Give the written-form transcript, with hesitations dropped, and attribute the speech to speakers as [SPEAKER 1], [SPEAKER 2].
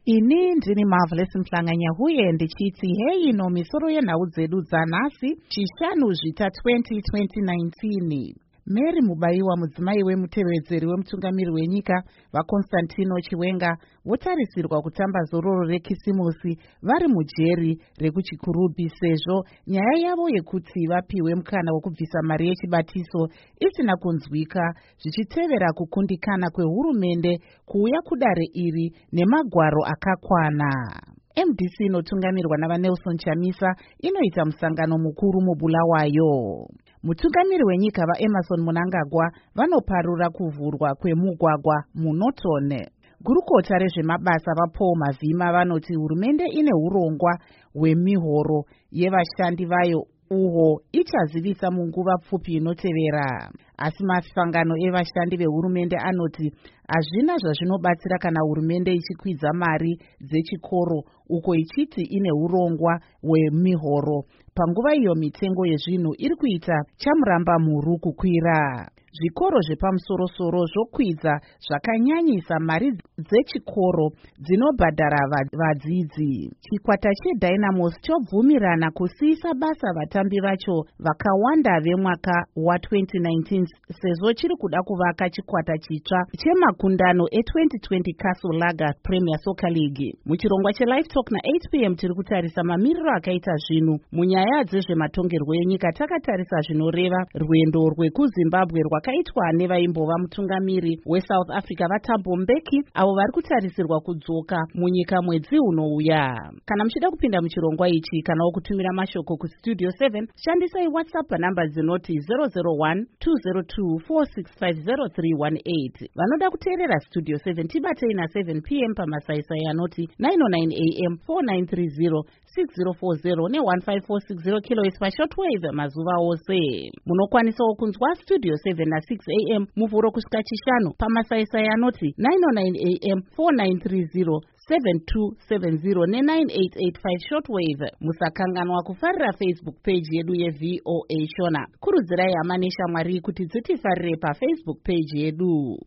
[SPEAKER 1] Ini ndini Marvelous Mhlanganya huye ndichiti hei no misoro yenhau dzedu dzanhasi chishanu zvita 2019. Mary Mubayiwa, mudzimai wemutevedzeri wemutungamiri wenyika vaConstantino Chiwenga, votarisirwa kutamba zororo rekisimusi vari mujeri rekuchikurubi sezvo nyaya yavo yekuti vapiwe mukana wokubvisa mari yechibatiso isina kunzwika, zvichitevera kukundikana kwehurumende kuuya kudare iri nemagwaro akakwana. MDC inotungamirwa navaNelson Chamisa inoita musangano mukuru muBulawayo. Mutungamiri wenyika vaEmmerson Mnangagwa vanoparura kuvhurwa kwemugwagwa muNorton. Gurukota rezvemabasa vaPaul Mavhima vanoti hurumende ine urongwa hwemihoro yevashandi vayo uhwo ichazivisa munguva pfupi inotevera. Asi masangano evashandi vehurumende anoti hazvina zvazvinobatsira kana hurumende ichikwidza mari dzechikoro uko ichiti ine urongwa hwemihoro panguva iyo mitengo yezvinhu iri kuita chamuramba mhuru kukwira. Zvikoro zvepamusoro-soro zvokwidza zvakanyanyisa mari dzechikoro dzinobhadhara vadzidzi. Chikwata cheDynamos chobvumirana kusiyisa basa vatambi vacho vakawanda vemwaka wa2019 sezvo chiri kuda kuvaka chikwata chitsva chemakundano e2020 Castle Lager Premier Soccer League. Muchirongwa cheLive Talk na8 p.m. tiri kutarisa mamiriro akaita zvinhu munyaya dzezvematongerwo enyika. Takatarisa zvinoreva rwendo rwekuZimbabwe rwakaitwa nevaimbova mutungamiri weSouth Africa vaThabo Mbeki avo vari kutarisirwa kudzoka munyika mwedzi unouya. Kana muchida kupinda muchirongwa ichi kanawo kutumira mashoko kuStudio 7 shandisai WhatsApp panhamba dzinoti 001 202 4650 vanoda kuteerera Studio 7 tibatei na7 p.m. pamasaisai anoti 909 am 4930 6040 ne1546 kHz pashortwave mazuva ose. Munokwanisawo kunzwa Studio 7 na6 am muvhuro kusvika chishanu pamasaisai anoti 909 am 4930 7270 ne9885 shortwave. Musakanganwa kufarira Facebook page yedu yeVOA Shona. Kurudzirai hama neshamwari kuti dzitifarire paFacebook page yedu.